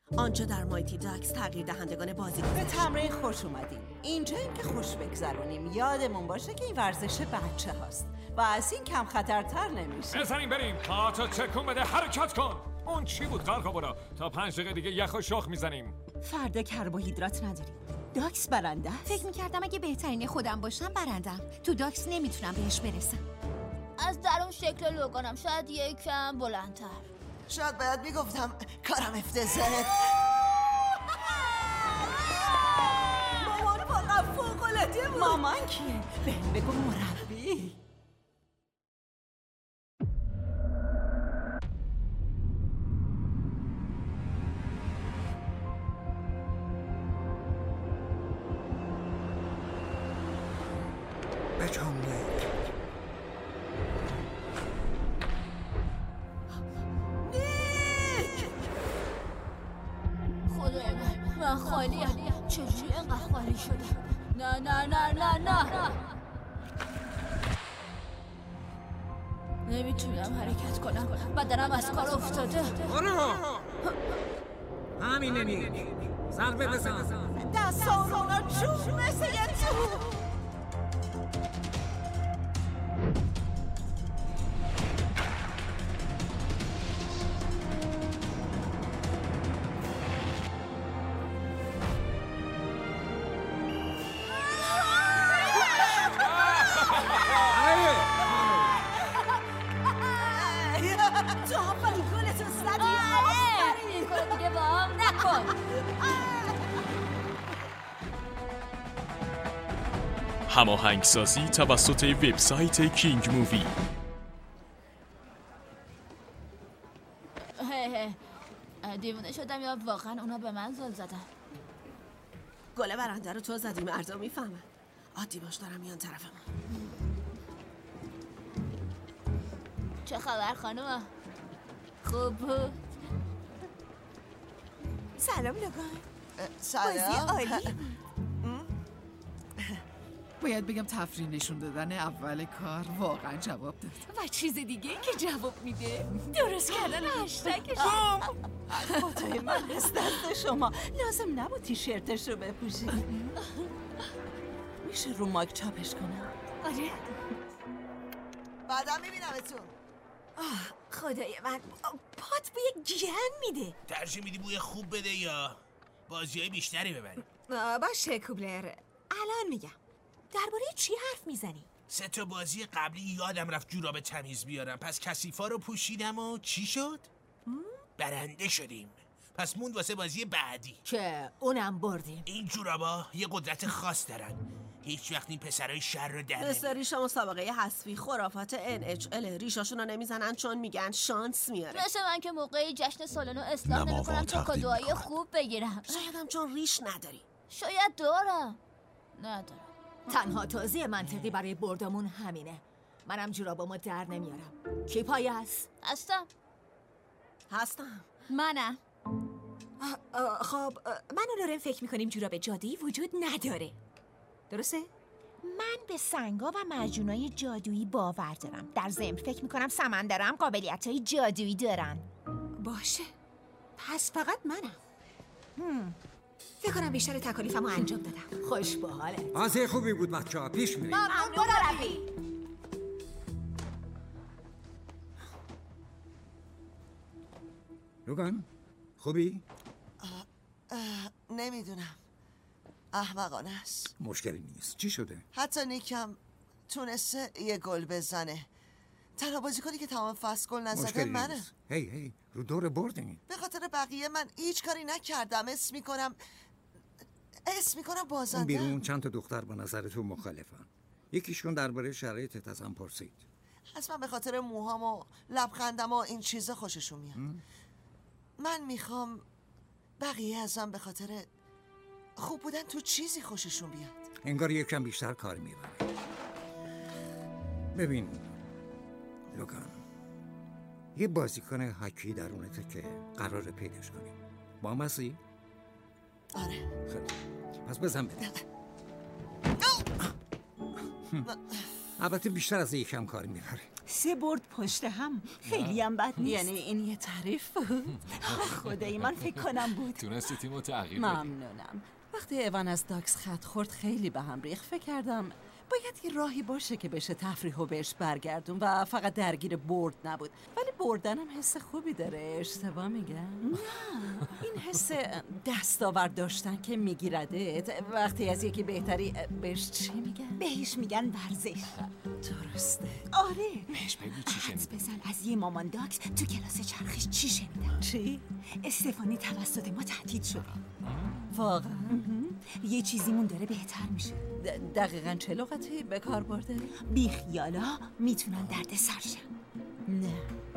آنجا در مایتی داکس تغییر دهندگان بازی به تمرین خوش اومدیم. اینجاییم که خوش بگذرونیم. یادمون باشه که این ورزش بچه هاست و از این کم خطرتر نمیشه. بزنیم بریم. پاتا تکون بده، حرکت کن. اون چی بود قرقابورا؟ تا 5 دقیقه دیگه یخ و شخ میزنیم. فردا کربوهیدرات نداریم. داکس برنده. فکر میکردم اگه بهترین خودم باشم برندم. تو داکس نمیتونم بهش برسم. از درون شکل لوگانم شاید یکم بلندتر. شاید باید میگفتم کارم افتضاحه. مامان واقعا فوق‌العاده بود. مامان کیه؟ بهم بگو مربی. بچه‌ها من خالیم. چجوری اینقدر خالی شده؟ نه نه نه نه نه نمیتونم حرکت کنم. بدنم از کار افتاده. برو همینه نیک. ضربه بزن. دستان اونا چوب مثل یه چوب. هماهنگسازی توسط وبسایت کینگ مووی. دیوونه شدم یا واقعا اونا به من زل زدن؟ گل برنده رو تو زدی، مردم میفهمن. عادی باش، دارم میان طرف ما. چه خبر خانوم؟ خوب بود؟ سلام لوگان. سلام. بازی عالی. باید بگم تفریح نشون دادن اول کار واقعا جواب داد. و چیز دیگه که جواب میده درست کردن هشتگش. خدای من از دست شما. لازم نبود تیشرتش رو بپوشی. میشه رو مایک چاپش کنم؟ آره. بعدا میبینمتون. خدای من پات بوی گن میده. ترجیح میدی بوی خوب بده یا بازیای بیشتری ببریم؟ باشه کوبلر، الان میگم. درباره چی حرف میزنی؟ 3 تا بازی قبلی یادم رفت جوراب تمیز بیارم، پس کثیفا رو پوشیدم و چی شد؟ برنده شدیم. پس موند واسه بازی بعدی که اونم بردیم. این جورابا یه قدرت خاص دارن. هیچ وقت این پسرای شر رو در مثل ریشا مسابقه حذفی، خرافات NHL. ریشاشون رو نمیزنن چون میگن شانس میاره. مثل من که موقع جشن سالن رو اصلاح نمی‌کنم تا کادوهای خوب بگیرم. شایدم چون ریش نداری. شاید دارم. ندارم. تنها توضیح منطقی برای بردمون همینه. منم جورابامو در نمیارم. کی پای است؟ هستم. منم. خب من و لورن فکر میکنیم جوراب جادویی وجود نداره. درسته؟ من به سنگا و معجونای جادویی باور دارم. در ضمن فکر میکنم سمندرم قابلیت‌های جادویی دارن. باشه. پس فقط منم. فکر کنم بیشتر تکالیفمو انجام دادم. خوش به حالت. بازی خوبی بود بچه‌ها، پیش میریم. ممنون مربی. لوگان خوبی؟ نمیدونم. احمقانه است. مشکلی نیست. چی شده؟ حتی نیکم تونسته یه گل بزنه. تنها بازیکنی که تمام فصل گل نزده منه. هی رو دور بردین. به خاطر بقیه من هیچ کاری نکردم. اسم میکنم بازنده. بیرون چند تا دختر با نظر تو مخالفن. یکیشون درباره شرایطت ازم پرسید. اصلا به خاطر موهام و لبخندم و این چیزا خوششون میاد. من میخوام بقیه ازم به خاطر خوب بودن تو چیزی خوششون بیاد. انگار یکم بیشتر کار میبره. ببین لوگان، یه بازیکن هاکی درونته که قراره پیداش کنیم. با هم هستی؟ آره. خیلی پس بزن بده. البته بیشتر از یکم کار میبره. 3 برد پشت هم. خیلی هم بد نیست. یعنی این یه تعریف بود؟ خدای من فکر کنم بود. تونستی تیمو تغییر بدی. ممنونم. وقتی ایوان از داکس خط خورد خیلی به هم ریخت. فکر کردم باید یه راهی باشه که بشه تفریح و بهش برگردون و فقط درگیر برد نبود. ولی بردنم حس خوبی داره. اشتباه میگم؟ نه، این حس دستاورد داشتن که میگیردت وقتی از یکی بهتری. بهش چی میگن؟ بهش میگن ورزش. درسته. آره. بهش بگو چی شنیدی؟ بزن از یه مامان داکس تو کلاس چرخش چی شنیدم؟ چی؟ استفانی توسط ما تهدید شد. واقعا؟ یه چیزیمون داره بهتر میشه. دقیقاً چه لغتی به کار برده؟ بیخیالا میتونن درد سرشن. نه.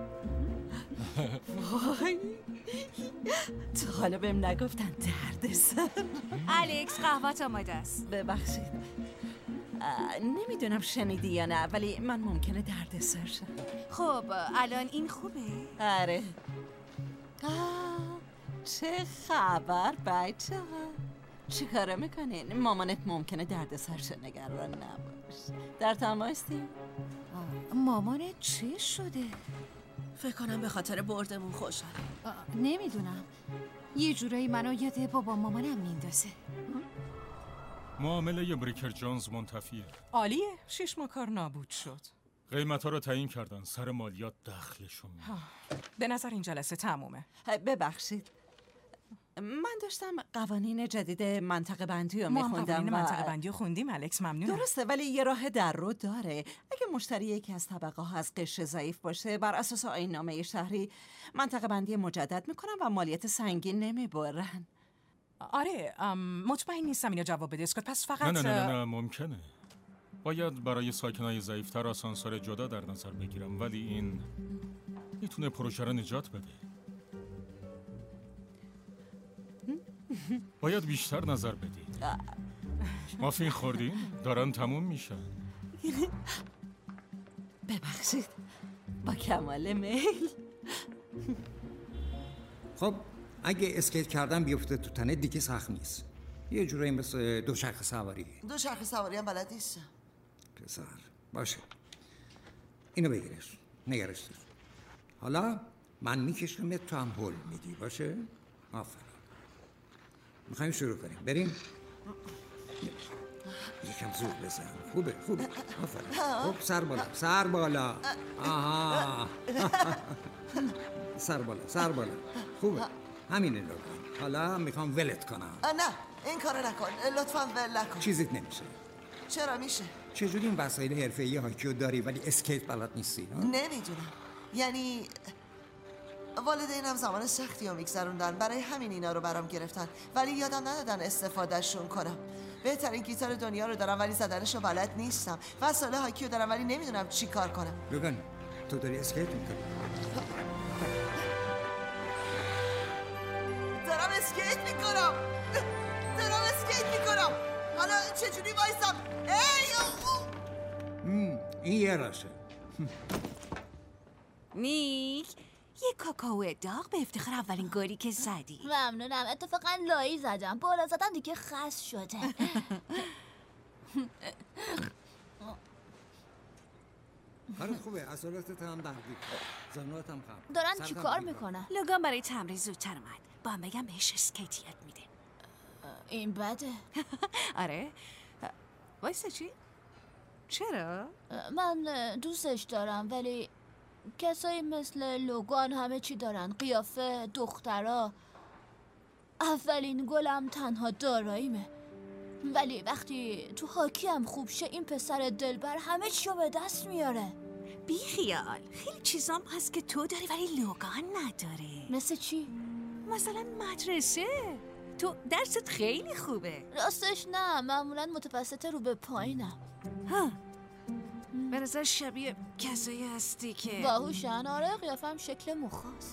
وای، تو حالا بهم نگفتن درد سر. الکس قهوه‌ت آماده است. ببخشید، نمیدونم شنیدی یا نه، ولی من ممکنه درد سر شم. خب الان این خوبه؟ آره. چه خبر بچه ها؟ چی کاره میکنین؟ مامانت ممکنه درد سرش نگران نباش. در تماستی؟ مامانت چه شده؟ فکر کنم به خاطر بردمون خوشحاله. نمیدونم، یه جورایی منو یاد بابا مامانم میندازه. معامله بریکر جونز منتفیه. عالیه، 6 ماه کار نابود شد. قیمتا رو تعیین کردن، سر مالیات دخلشون. به نظر این جلسه تمومه. ببخشید، من داشتم قوانین جدید منطقه بندی رو میخوندم. قوانین منطقه بندی رو خوندیم الکس، ممنونم. درسته، ولی یه راه در رو داره. اگه مشتری یکی از طبقه ها از قشر ضعیف باشه، بر اساس آیین نامه شهری منطقه بندی مجدد میکنن و مالیات سنگین نمیبرن. آره، مطمئن نیستم اینو جواب بده اسکات، پس فقط نه ممکنه. باید برای ساکنای ضعیفتر آسانسور جدا در نظر بگیرم، ولی این میتونه پروژه رو نجات بده. باید بیشتر نظر بدید. مافین خوردین؟ دارن تموم میشن. ببخشید، با کمال میل. خب اگه اسکیت کردن بیفته تو تنه دیگه سخت نیست. یه جورایی مثل دوچرخه سواری. دوچرخه سواری هم بلد نیستم. پسر باشه، اینو بگیرش، نگرش دار. حالا من میکشمت، تو هم هول میدی. باشه؟ آفرین. میخوایم شروع کنیم. بریم. یکم زود بزن. خوبه آفرین. خب سر بالا. آها. سر بالا. خوبه. همینه لطفا. حالا میخوام ولت کنم. نه این کارو نکن، لطفا ول نکن. چیزیت نمیشه. چرا میشه؟ چجوری این وسایل حرفه‌ای هاکیو داری ولی اسکیت بلد نیستی؟ نمیدونم، یعنی والدینم زمان سختی رو میگذروندن، برای همین اینا رو برام گرفتن، ولی یادم ندادن استفادهشون کنم. بهترین گیتار دنیا رو دارم ولی زدنش رو بلد نیستم. وسایل هاکیو دارم ولی نمیدونم چی کار کنم. لوگان، تو داری اسکیت میکنی؟ دارم اسکیت میکنم. حالا چجوری وایسم؟ این یه راشه. نیک، یه کاکائو داغ به افتخار اولین گلی که زدی. ممنونم، اتفاقا لایی زدم. بالا زدن دیگه خس شده. کارت خوبه، عضلاتت هم دردی، زانوات هم خم. دارن چی کار میکنن؟ لوگان برای تمرین زودتر اومد. با هم بگم بهش اسکیت یاد میده. این بده. آره. وایسا چی؟ چرا؟ من دوستش دارم ولی کسایی مثل لوگان همه چی دارن، قیافه، دخترا. اولین گلم تنها داراییمه، ولی وقتی تو هاکی هم خوب شه این پسر دلبر همه چی رو به دست میاره. بی خیال، خیلی چیزام هست که تو داری ولی لوگان نداره. مثل چی؟ مثلا مدرسه. تو درست خیلی خوبه. راستش نه، معمولا متوسط رو به پایینم. ها، به نظر شبیه کسایی هستی که باهوشن. آره، قیافم شکل مخاست.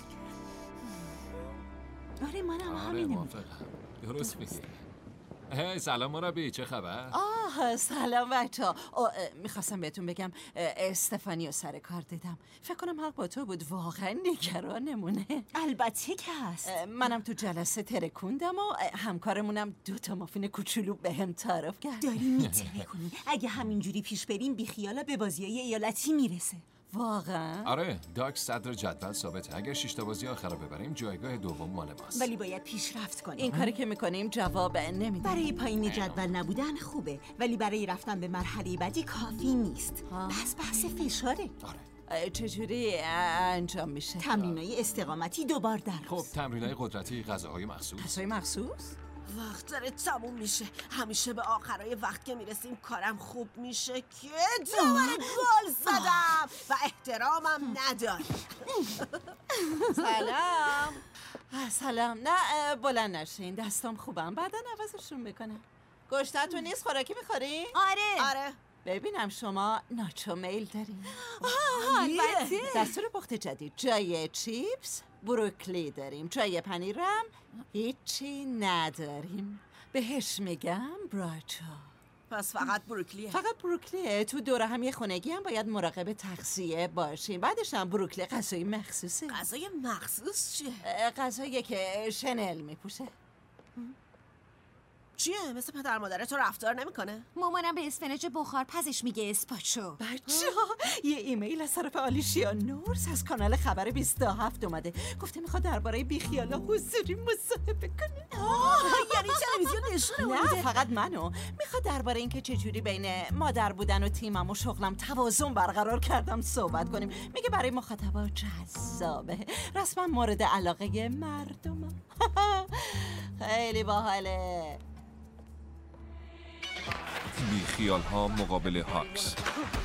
آره منم آره همینه. موافقم، درست میگی. سلام مربی، چه خبر؟ سلام بچه‌ها. میخواستم بهتون بگم استفانی رو سر کار دیدم. فکر کنم حق با تو بود، واقعا نگرانمونه. البته که هست. منم تو جلسه ترکوندم و همکارمونم 2 مافین کوچولو بهم تعارف کرد. داری میترکونی. اگه همینجوری پیش بریم بیخیالا به بازیای ایالتی میرسه. واقعا؟ آره، داکس صدر جدول ثابته. اگر 6 تا بازی آخر رو ببریم جایگاه دوم مال ماست. ولی باید پیشرفت کنیم. این کاری که میکنیم جواب نمیده. برای پایین جدول نبودن خوبه، ولی برای رفتن به مرحله بعدی کافی نیست. بس بحث فشاره. چجوری انجام میشه؟ تمرینای استقامتی 2 بار در روز. خب تمرینای قدرتی، غذاهای مخصوص. غذای مخصوص؟ وقت داره تموم میشه. همیشه به آخرای وقت که میرسیم کارم خوب میشه که دوباره گل زدم و احترامم نداری. سلام. نه بلند نشین، دستام خوبم، بعدا عوضشون میکنم. گوشتتون نیست؟ خوراکی میخورین؟ آره. ببینم شما ناچو میل دارین؟ البته. دستور پخت جدید، جای چیپس بروکلی داریم، جای پنیرم هیچی نداریم. بهش میگم براچو. پس فقط بروکلیه؟ فقط بروکلیه. تو دوره هم یه خونگی هم باید مراقب تغذیه باشیم. بعدش هم بروکلی غذای مخصوصه. غذای مخصوص چیه؟ غذایی که شنل میپوشه. چیه؟ مثل پدر مادرت تو رفتار نمیکنه؟ مامانم به اسفناج بخار پزش میگه اسپاچو. بچه‌ها یه ایمیل از طرف آلیشیا نورس از کانال خبر 27 اومده. گفته میخواد درباره بیخیالا حضوری مصاحبه کنه. یعنی تلویزیون نشونه نه فقط منو. میخواد درباره اینکه چجوری بین مادر بودن و تیمم و شغلم توازن برقرار کردم صحبت کنیم. میگه برای مخاطبا جذابه، رسما مورد علاقه مردمم. خیلی باحاله. بیخیال ها مقابل هاکس.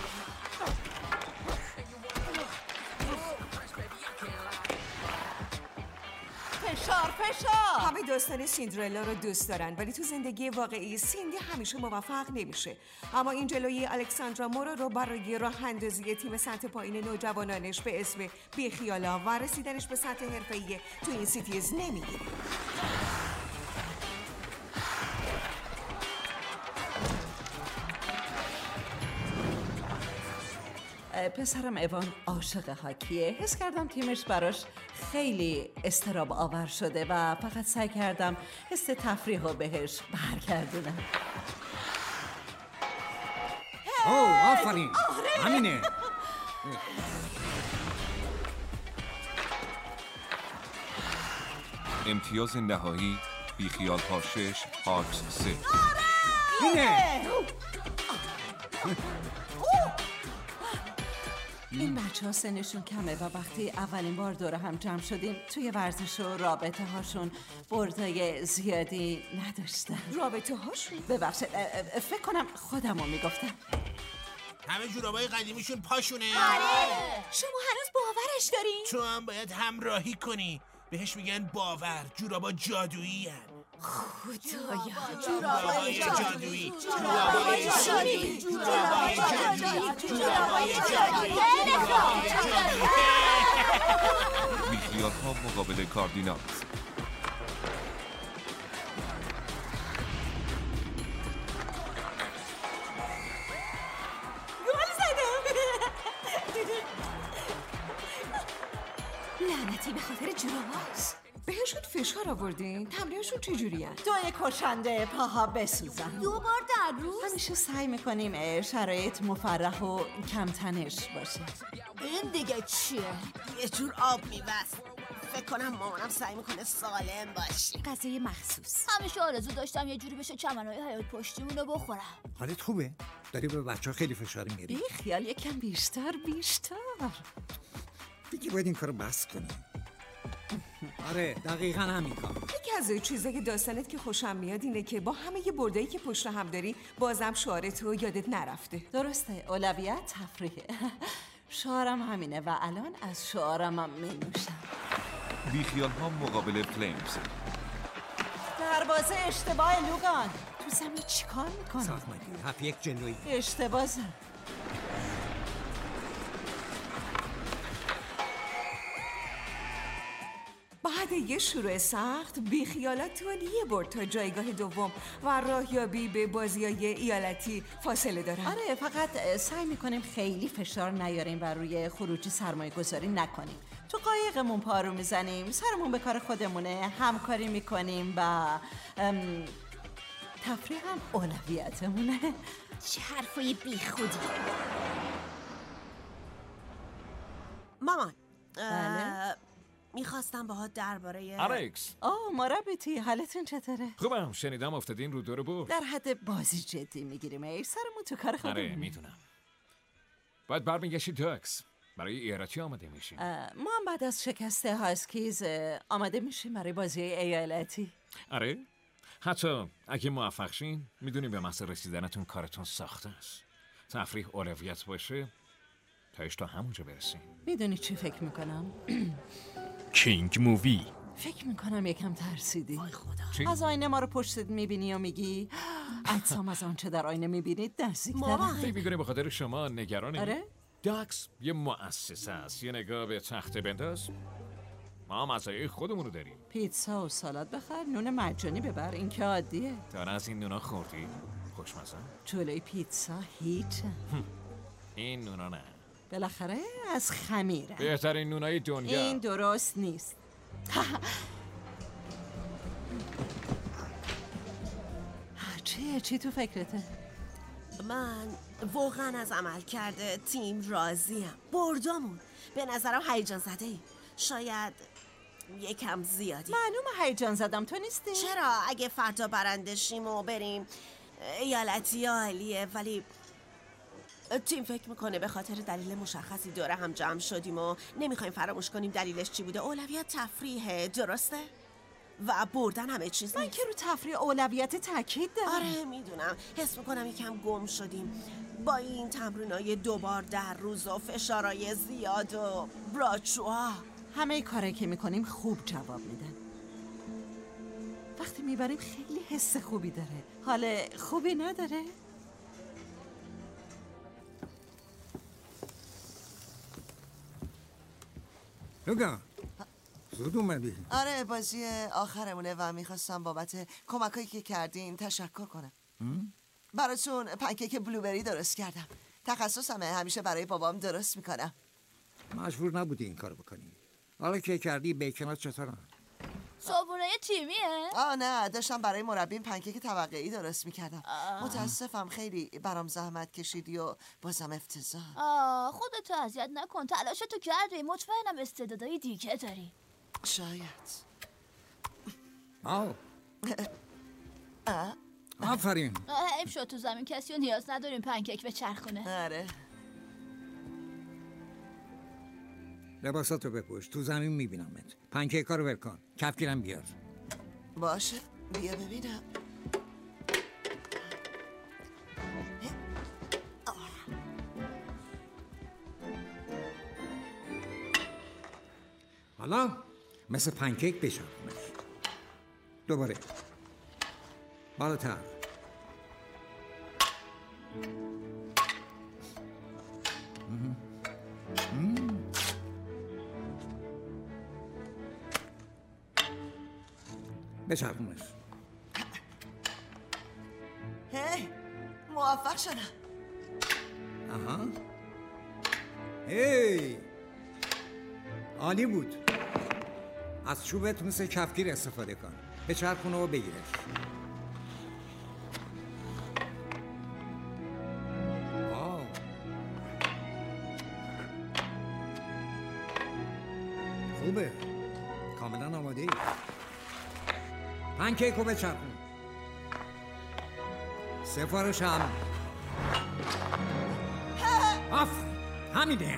فشار. همه داستان سیندرلا رو دوست دارن، ولی تو زندگی واقعی سیندی همیشه موفق نمیشه. اما این جلوی الکساندرا مورا رو برای راه اندازی تیم سطح پایین نوجوانانش به اسم بیخیالا و رسیدنش به سطح حرفه‌ای تو این سیتیز نمیگیره. پسرم ایوان عاشق هاکیه. حس کردم تیمش براش خیلی استراب آور شده و فقط سعی کردم حس تفریح رو بهش برگردونم. آفرین. همینه. امتیاز نهایی بیخیال ها 6 هاکس 3. اینه. این بچه ها سنشون کمه و وقتی اولین بار دوره هم جمع شدیم توی ورزش و رابطه هاشون بردای زیادی نداشتن. رابطه هاشون؟ ببخشید فکر کنم خودمو میگفتم. همه جورابای قدیمیشون پاشونه. شما هنوز باورش دارین؟ تو هم باید همراهی کنی. بهش میگن باور. جورابا جادویی هن. خدایا جورابای جادویی. جورابای جادویی. جورابای جادویی. جورابای جادویی. بیخیال ها مقابل کاردینال. لعنتی به خاطر جوراباست. بهشون فشار آوردین؟ تمرینشون چجوری هست؟ دوی کشنده پاها بسوزن. 2 بار در روز؟ همیشه سعی میکنیم شرایط مفرح و کم تنش باشه. این دیگه چیه؟ یه جور آب میوست. فکر کنم مامانم سعی میکنه سالم باشی. غذای مخصوص. همیشه آرزو داشتم یه جوری بشه چمنهای حیاط پشتیمون رو بخورم. حالت خوبه؟ داری به بچه ها خیلی فشار میاری؟ بی خیال یکم بیشتر. دیگه باید این کارو بس کنی. آره دقیقا همین کار. یکی از چیزای داستانت که خوشم میاد اینه که با همه یه بردایی که پشت هم داری بازم شعارتو یادت نرفته. درسته، اولویت تفریحه. شعارم همینه و الان از شعارم هم می‌نوشم. بیخیال ها مقابل فلیمز. دروازه اشتباه لوگان. تو زمین چی کار میکنه؟ ساختمانی 7-1 جلویی. اشتباه زد. بعد یه شروع سخت بیخیالاتون یه برد تا جایگاه دوم و راهیابی به بازیای ایالتی فاصله دارن. آره فقط سعی میکنیم خیلی فشار نیاریم و روی خروجی سرمایه گذاری نکنیم. تو قایقمون پارو میزنیم، سرمون به کار خودمونه، همکاری میکنیم و تفریح هم اولویتمونه. چه حرفای بیخودیه. مامان بله؟ میخواستم باهات درباره الکس. مربیتی، حالتون چطوره؟ خوبم. شنیدم افتادین رو دور برد. در حد بازی جدی میگیریم. ای سرمون تو کار خودمون. آره میدونم. باید برمیگشی داکس. برای ایالتی آماده میشیم. ما هم بعد از شکست هاسکیز آماده میشیم برای بازی ایالتی. آره؟ حتی اگه موفق شین میدونیم به محض رسیدنتون کارتون ساخته است. تفریح اولویت باشه تاش تا همونجا برسیم. میدونی چی فکر میکنم؟ کینگ مووی. فکر میکنم یکم ترسیدی. وای خدا. چی؟ از آینه ما رو پشتت میبینی و میگی اجسام از آنچه در آینه میبینید نزدیک‌تره. فکر میکنی به خاطر شما نگرانی؟ آره؟ داکس یه مؤسسه است. یه نگاه به تخته بنداز. ما مزایای خودمون رو داریم. پیتزا و سالاد بخر، نون مجانی ببر، این که عادیه. تا از این نونا خوردی؟ خوشمزه؟ جلوی پیتزا هیچ. این نونا نه. بالاخره از خمیره. بهترین نونای دنیا. این درست نیست. چی تو فکرته؟ من واقعا از عمل کرده تیم راضیم. بردامون به نظرم هیجان زده ای. شاید یکم زیادی. معلومه هیجان زدم، تو نیستی؟ چرا؟ اگه فردا برنده شیم و بریم ایالتی عالیه، ولی تیم فکر میکنه به خاطر دلیل مشخصی دوره هم جمع شدیم و نمیخوایم فراموش کنیم دلیلش چی بوده. اولویت تفریحه، درسته؟ و بردن همه چیز من که رو تفریح اولویت تاکید دارم. آره میدونم. حس میکنم یکم گم شدیم با این تمرینای 2 بار در روز و فشارای زیاد و براچوها. همه کاری که میکنیم خوب جواب میدن. وقتی میبریم خیلی حس خوبی داره. حال خوبی نداره؟ لوگان زود اومدی. آره بازی آخرمونه و میخواستم بابت کمکایی که کردین تشکر کنم. براتون پنکیک بلوبری درست کردم. تخصصمه، همیشه برای بابام درست میکنم. مجبور نبودی این کارو بکنی. حالا که کردی بیکنات چطورن؟ صابونه تیمیه؟ نه، داشتم برای مربیم پنکیک طبقه‌ای درست میکردم. متاسفم خیلی برام زحمت کشیدی و بازم افتضاح. خودتو اذیت نکن، تلاشتو کردی. مطمئنم استعدادای دیگه داری. شاید. آفرین. حیف شد تو زمین کسی رو نیاز نداریم پنکیک به چرخونه. آره. لباساتو بپوش، تو زمین میبینمت. پنکیکا رو ول کن، کفگیرم بیار. باشه، بیا ببینم. حالا مثل پنکیک بچرخونش. دوباره بالاتر. بچرخونش. هی موفق شدم. آها. هی عالی بود. از چوبت مثل کفگیر استفاده کن. بچرخونه و بگیرش. واو. خوبه. کاملا آماده ای. پنکیک رو بچرخون. سفارش هم. همینه.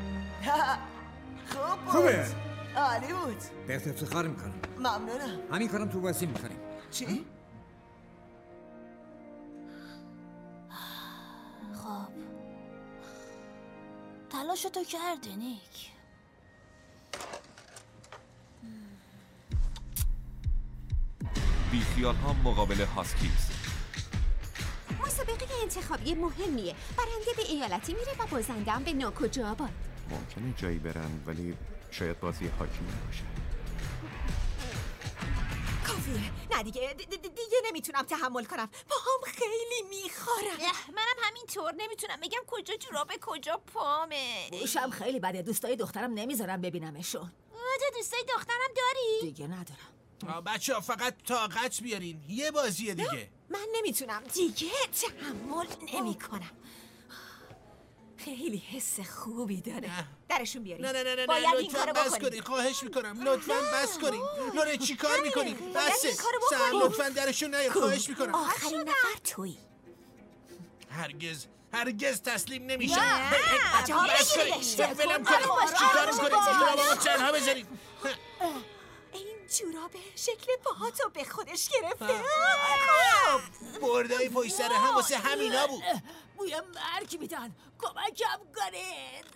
خوب بود. خوبه. عالی بود. بهت افتخار میکنم. ممنونم. همین کارم تو بازی میکنیم. چی؟ خب تلاشتو کردی نیک. بیخیال ها مقابل هاسکیز. مسابقه انتخابی مهمیه. برنده به ایالتی میره و بازنده هم به ناکجا آباد. ممکنه جایی برن ولی شاید بازی حاکمی باشه. کافیه. نه دیگه نمیتونم تحمل کنم. پاهم خیلی میخورم. منم همینطور نمیتونم بگم کجا جورابه کجا پامه. بوشم خیلی بده. دوستای دخترم نمیذارم ببینمشون. تو دوستای دخترم داری؟ دیگه ندارم. بچه ها فقط طاقت بیارین، یه بازیه دیگه. من نمیتونم دیگه تحمل نمی کنم. خیلی حس خوبی داره. درشون بیاریم. نه باید این لطفاً کارو بس بکنیم. کنین. خواهش میکنم لطفاً بس کنین. لوره چی کار میکنی؟ بسه. این کارو سر بکنیم. لطفاً درشون نیا. خواهش میکنم. آخرین نفر تویی. هرگز تسلیم نمیشم. بچه‌ها بگیریدش. ولم کنید. چیکار میکنید؟ جورابامو تنها بذارید. این جورابه شکل پاهاتو به خودش گرفته. بردای پشت سر هم واسه همینا بود. بوی مرگ میدن. کمکم کنید.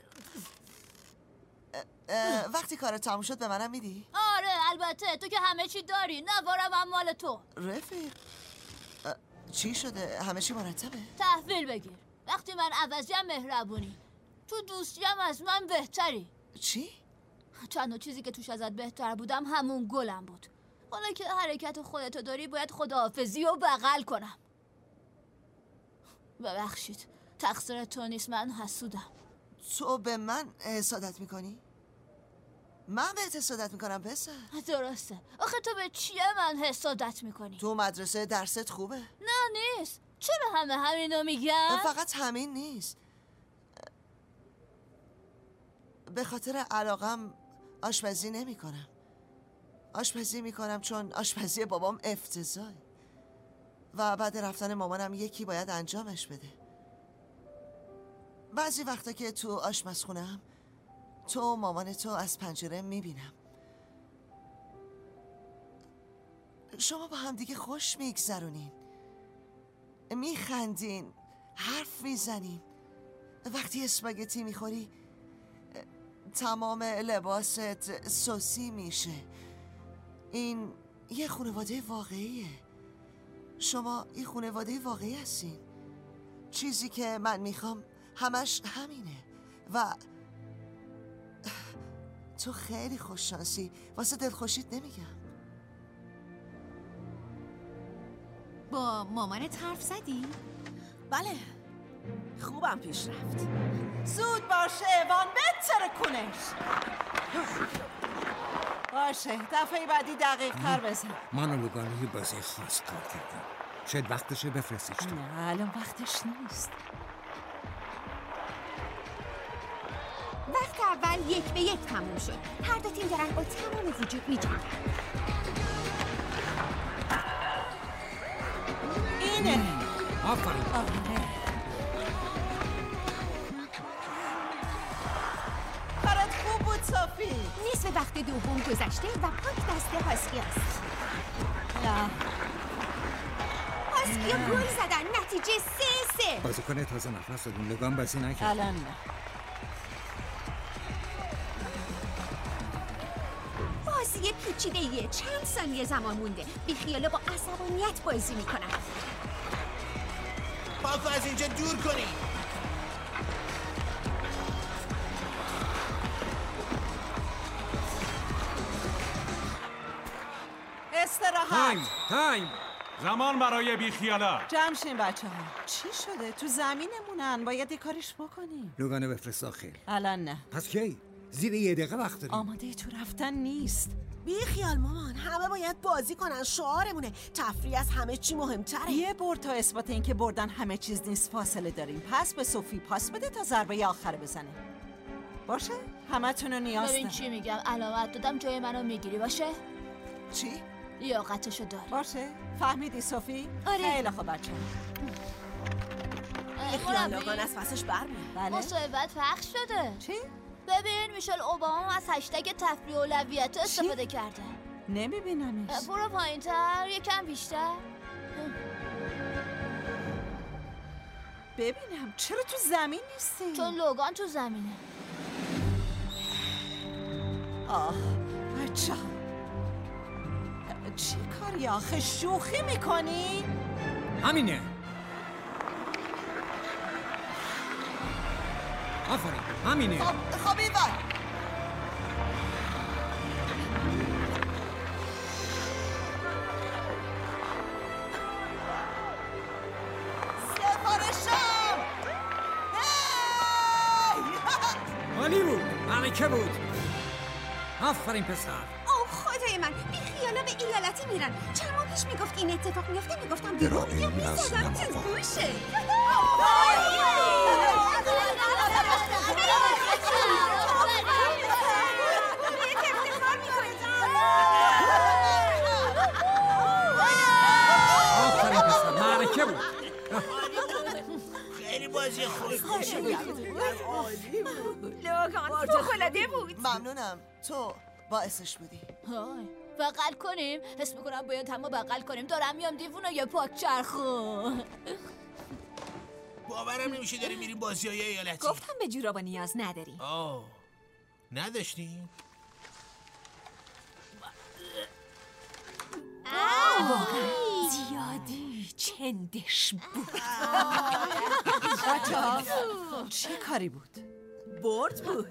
وقتی کار تموم شد به منم میدی؟ آره البته تو که همه چی داری. نوارم هم مال تو. رفیق چی شده؟ همه چی مرتبه؟ تحویل بگیر. وقتی من عوضیم مهربونی. تو دوستیم از من بهتری. چی؟ چند چیزی که توش ازت بهتر بودم همون گلم بود. حالا که حرکت خودتو داری باید خداحافظی و بغل کنم. ببخشید تقصیر تو نیست، من حسودم. تو به من حسادت میکنی؟ من بهت حسادت میکنم پسر. درسته. آخه تو به چیه من حسادت میکنی؟ تو مدرسه درست خوبه؟ نه نیست. چرا همه همینو میگن؟ فقط همین نیست، به خاطر علاقم آشپزی نمی کنم. آشپزی می کنم چون آشپزی بابام افتضاحه و بعد رفتن مامانم یکی باید انجامش بده. بعضی وقتا که تو آشپزخونه‌ام تو و مامان تو از پنجره می بینم. شما با هم دیگه خوش میگذرونین، میخندین، حرف میزنین. وقتی اسپاگتی میخوری تمام لباست سوسی میشه. این یه خانواده واقعیه. شما یه خانواده واقعی هستین. چیزی که من میخوام همش همینه و تو خیلی خوششانسی. واسه دلخوشیت نمیگم. با مامانت حرف زدی؟ بله خوبم پیش رفت. زود باشه ایوان بتره کنش. باشه دفعه بعدی دقیق تر بزن. من و لوگان یه بازی خاص کار کردیم. شاید وقتشه بفرستیش تو. نه الان وقتش نیست. وقت اول 1 به 1 تموم شد. هر دو تیم دارن با تمام وجود می‌جنگن. اینه. آفرین. کارت خوب بود صافی. نصف وقت دوم گذشته و پاک دست هاسکی است. نه. هاسکیا گل زدن. نتیجه 3-3. بازیکن تازه نفس دادیم. لوگان بازی نکرد. الان نه. بازی پیچیده‌ایه. چند ثانیه زمان مونده. بیخیالا با عصبانیت بازی میکنن. پاکو از اینجا دور کنی. استراحت. تایم زمان برای بیخیالا. جمع شین بچه ها. چی شده؟ تو زمینمونن. باید یه کاریش بکنیم. لوگانو بفرست داخل. الان نه. پس کی؟ زیر 1 دقیقه وقت داریم. آماده تو رفتن نیست. بی خیال مامان، همه باید بازی کنن. شعارمونه تفریح از همه چی مهمتره. یه برد تا اثبات این که بردن همه چیز نیست فاصله داریم. پس به صوفی پاس بده تا ضربه آخر بزنه. باشه؟ همتون نیاز ببین چی میگم. علامت دادم جای منو میگیری. باشه؟ چی؟ لیاقتشو داری. باشه؟ فهمیدی صوفی؟ آره. خیلی خوب بچه. خیال لوگان از پسش برمیاد. بله. مصاحبت پخش شده. چی؟ ببین میشل اوباما از هشتگ تفریح اولویت استفاده کرده. نمیبینمش. برو پایین تر. یکم بیشتر. ببینم چرا تو زمین نیستی؟ چون لوگان تو زمینه. آه بچه چی کاری آخه؟ شوخی میکنی؟ همینه. آفرین همینه. خب این بر سفارشم. عالی بود. ملکه بود. آفرین پسر. اوه خدای من. بیخیالا به ایالتی میرن. چند ماه پیش میگفت این اتفاق میفته. میگفتم دروغ یا میزدم تو گوشه. آفرین پسر، معرکه بود. خیلی بازی خوبی لوگان فوق‌العاده بود. ممنونم، تو باعثش بودی. های بغل کنیم. حس میکنم باید همه بغل کنیم. دارم میام دیوونه یه پاک چرخو. باورم نمیشه داریم میریم بازی های ایالتی. گفتم به جورابا نیاز نداریم. آه نداشتیم؟ واقعا زیادی چندش بود. چه کاری بود؟ برد بود.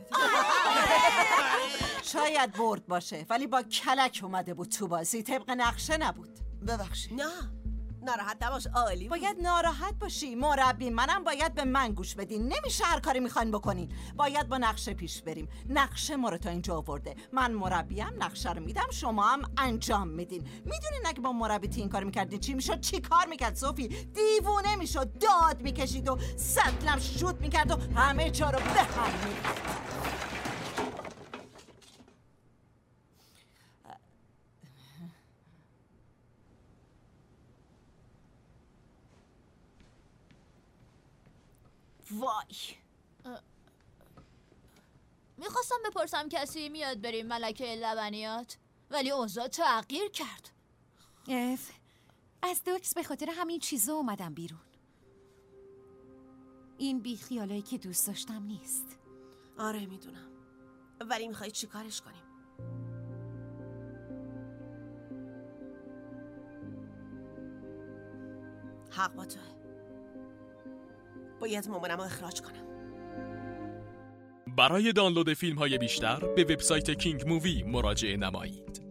شاید برد باشه ولی با کلک اومده بود تو بازی. طبق نقشه نبود. ببخشید. نه ناراحت نباش، عالی بود. باید ناراحت باشی. مربی منم باید به من گوش بدین. نمیشه هر کاری میخواین بکنین. باید با نقشه پیش بریم. نقشه ما رو تا اینجا آورده. من مربیم، نقشه رو میدم، شما هم انجام میدین. میدونین اگه با مربی این کار میکردین چی میشد؟ چی کار میکرد صوفی؟ دیوونه میشد، داد میکشید و سطلم شوت میکرد و همه جا رو به هم می‌ریخت. وای، میخواستم بپرسم کسی میاد بریم ملکه لبنیات ولی اوضاع تغییر کرد. از دوکس به خاطر همین چیزا اومدم بیرون. این بیخیالایی که دوست داشتم نیست. آره میدونم، ولی میخوای چی کارش کنیم؟ حق با توه. باید مامانم رو اخراج کنم. برای دانلود فیلم های بیشتر به وبسایت کینگ مووی مراجعه نمایید.